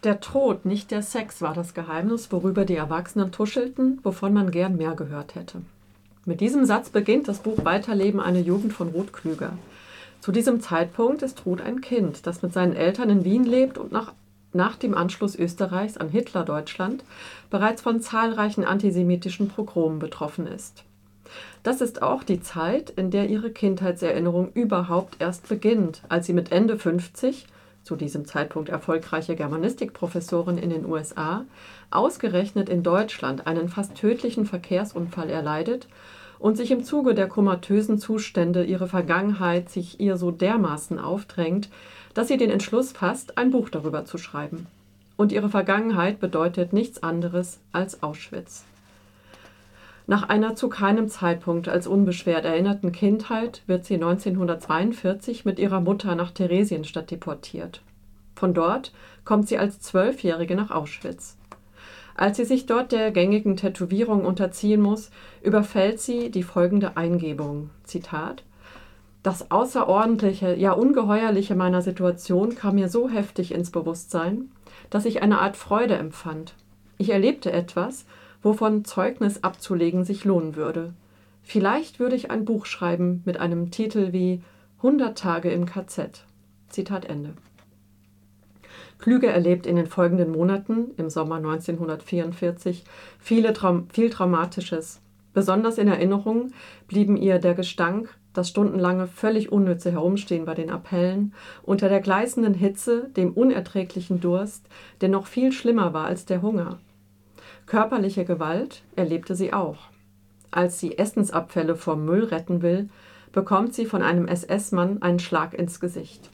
Der Tod, nicht der Sex, war das Geheimnis, worüber die Erwachsenen tuschelten, wovon man gern mehr gehört hätte. Mit diesem Satz beginnt das Buch Weiterleben, eine Jugend von Ruth Klüger. Zu diesem Zeitpunkt ist Ruth ein Kind, das mit seinen Eltern in Wien lebt und nach dem Anschluss Österreichs an Hitler-Deutschland bereits von zahlreichen antisemitischen Pogromen betroffen ist. Das ist auch die Zeit, in der ihre Kindheitserinnerung überhaupt erst beginnt, als sie mit Ende 50, zu diesem Zeitpunkt erfolgreiche Germanistikprofessorin in den USA, ausgerechnet in Deutschland einen fast tödlichen Verkehrsunfall erleidet und sich im Zuge der komatösen Zustände ihre Vergangenheit sich ihr so dermaßen aufdrängt, dass sie den Entschluss fasst, ein Buch darüber zu schreiben. Und ihre Vergangenheit bedeutet nichts anderes als Auschwitz. Nach einer zu keinem Zeitpunkt als unbeschwert erinnerten Kindheit wird sie 1942 mit ihrer Mutter nach Theresienstadt deportiert. Von dort kommt sie als 12-Jährige nach Auschwitz. Als sie sich dort der gängigen Tätowierung unterziehen muss, überfällt sie die folgende Eingebung. Zitat: Das Außerordentliche, ja Ungeheuerliche meiner Situation kam mir so heftig ins Bewusstsein, dass ich eine Art Freude empfand. Ich erlebte etwas, wovon Zeugnis abzulegen sich lohnen würde. Vielleicht würde ich ein Buch schreiben mit einem Titel wie 100 Tage im KZ. Zitat Ende. Klüger erlebt in den folgenden Monaten, im Sommer 1944, viel Traumatisches. Besonders in Erinnerung blieben ihr der Gestank, das stundenlange, völlig unnütze Herumstehen bei den Appellen, unter der gleißenden Hitze, dem unerträglichen Durst, der noch viel schlimmer war als der Hunger. Körperliche Gewalt erlebte sie auch. Als sie Essensabfälle vom Müll retten will, bekommt sie von einem SS-Mann einen Schlag ins Gesicht.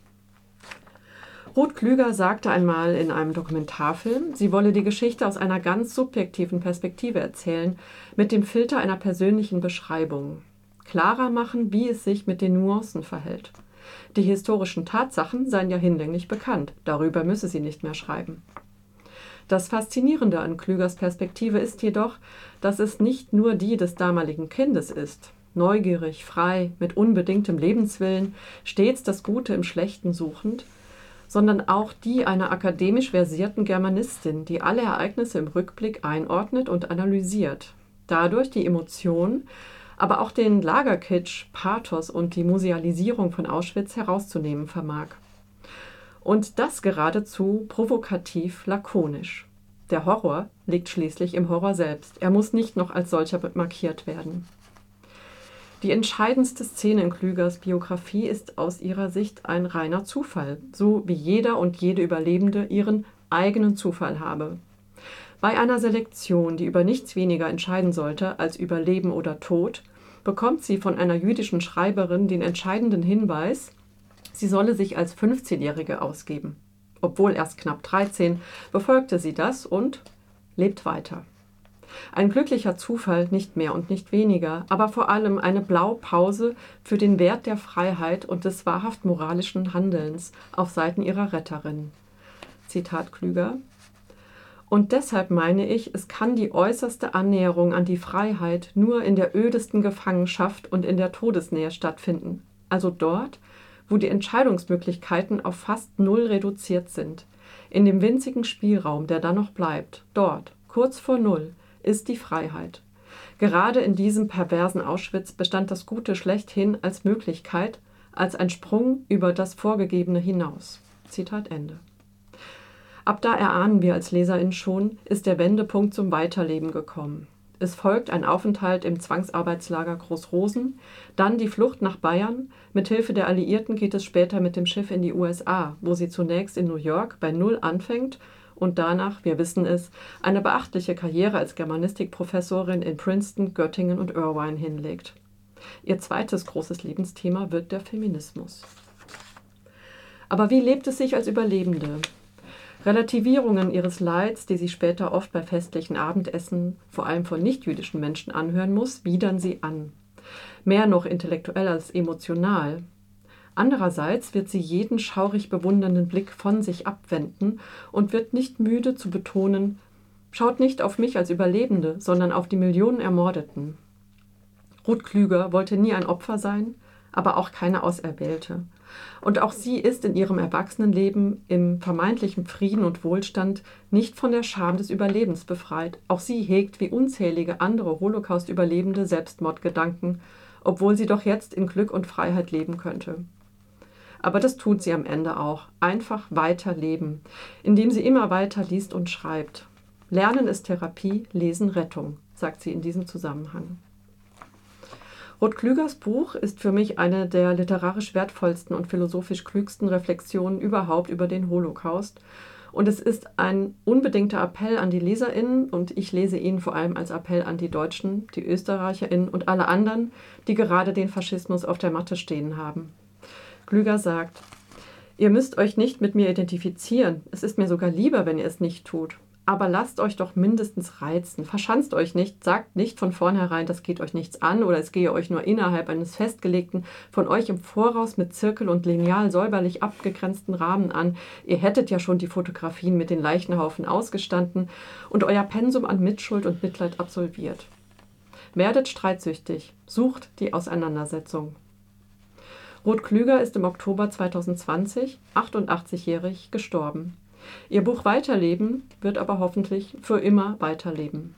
Ruth Klüger sagte einmal in einem Dokumentarfilm, sie wolle die Geschichte aus einer ganz subjektiven Perspektive erzählen, mit dem Filter einer persönlichen Beschreibung. Klarer machen, wie es sich mit den Nuancen verhält. Die historischen Tatsachen seien ja hinlänglich bekannt, darüber müsse sie nicht mehr schreiben. Das Faszinierende an Klügers Perspektive ist jedoch, dass es nicht nur die des damaligen Kindes ist, neugierig, frei, mit unbedingtem Lebenswillen, stets das Gute im Schlechten suchend, sondern auch die einer akademisch versierten Germanistin, die alle Ereignisse im Rückblick einordnet und analysiert, dadurch die Emotionen, aber auch den Lagerkitsch, Pathos und die Musealisierung von Auschwitz herauszunehmen vermag. Und das geradezu provokativ lakonisch. Der Horror liegt schließlich im Horror selbst. Er muss nicht noch als solcher markiert werden. Die entscheidendste Szene in Klügers Biografie ist aus ihrer Sicht ein reiner Zufall, so wie jeder und jede Überlebende ihren eigenen Zufall habe. Bei einer Selektion, die über nichts weniger entscheiden sollte als über Leben oder Tod, bekommt sie von einer jüdischen Schreiberin den entscheidenden Hinweis, sie solle sich als 15-Jährige ausgeben. Obwohl erst knapp 13, befolgte sie das und lebt weiter. Ein glücklicher Zufall, nicht mehr und nicht weniger, aber vor allem eine Blaupause für den Wert der Freiheit und des wahrhaft moralischen Handelns auf Seiten ihrer Retterin. Zitat Klüger. Und deshalb meine ich, es kann die äußerste Annäherung an die Freiheit nur in der ödesten Gefangenschaft und in der Todesnähe stattfinden. Also dort, wo die Entscheidungsmöglichkeiten auf fast null reduziert sind. In dem winzigen Spielraum, der dann noch bleibt, dort, kurz vor Null, ist die Freiheit. Gerade in diesem perversen Auschwitz bestand das Gute schlechthin als Möglichkeit, als ein Sprung über das Vorgegebene hinaus. Zitat Ende. Ab da erahnen wir als LeserInnen schon, ist der Wendepunkt zum Weiterleben gekommen. Es folgt ein Aufenthalt im Zwangsarbeitslager Großrosen, dann die Flucht nach Bayern. Mit Hilfe der Alliierten geht es später mit dem Schiff in die USA, wo sie zunächst in New York bei Null anfängt und danach, wir wissen es, eine beachtliche Karriere als Germanistikprofessorin in Princeton, Göttingen und Irvine hinlegt. Ihr zweites großes Lebensthema wird der Feminismus. Aber wie lebt es sich als Überlebende? Relativierungen ihres Leids, die sie später oft bei festlichen Abendessen, vor allem von nichtjüdischen Menschen, anhören muss, widern sie an. Mehr noch intellektuell als emotional. Andererseits wird sie jeden schaurig bewundernden Blick von sich abwenden und wird nicht müde zu betonen, schaut nicht auf mich als Überlebende, sondern auf die Millionen Ermordeten. Ruth Klüger wollte nie ein Opfer sein, aber auch keine Auserwählte. Und auch sie ist in ihrem Erwachsenenleben im vermeintlichen Frieden und Wohlstand nicht von der Scham des Überlebens befreit. Auch sie hegt wie unzählige andere Holocaust-Überlebende Selbstmordgedanken, obwohl sie doch jetzt in Glück und Freiheit leben könnte. Aber das tut sie am Ende auch. Einfach weiterleben, indem sie immer weiter liest und schreibt. Lernen ist Therapie, Lesen Rettung, sagt sie in diesem Zusammenhang. Ruth Klügers Buch ist für mich eine der literarisch wertvollsten und philosophisch klügsten Reflexionen überhaupt über den Holocaust. Und es ist ein unbedingter Appell an die LeserInnen, und ich lese ihn vor allem als Appell an die Deutschen, die ÖsterreicherInnen und alle anderen, die gerade den Faschismus auf der Matte stehen haben. Klüger sagt: Ihr müsst euch nicht mit mir identifizieren. Es ist mir sogar lieber, wenn ihr es nicht tut. Aber lasst euch doch mindestens reizen. Verschanzt euch nicht, sagt nicht von vornherein, das geht euch nichts an oder es gehe euch nur innerhalb eines festgelegten, von euch im Voraus mit Zirkel und Lineal säuberlich abgegrenzten Rahmen an. Ihr hättet ja schon die Fotografien mit den Leichenhaufen ausgestanden und euer Pensum an Mitschuld und Mitleid absolviert. Werdet streitsüchtig, sucht die Auseinandersetzung. Ruth Klüger ist im Oktober 2020, 88-jährig, gestorben. Ihr Buch Weiterleben wird aber hoffentlich für immer weiterleben.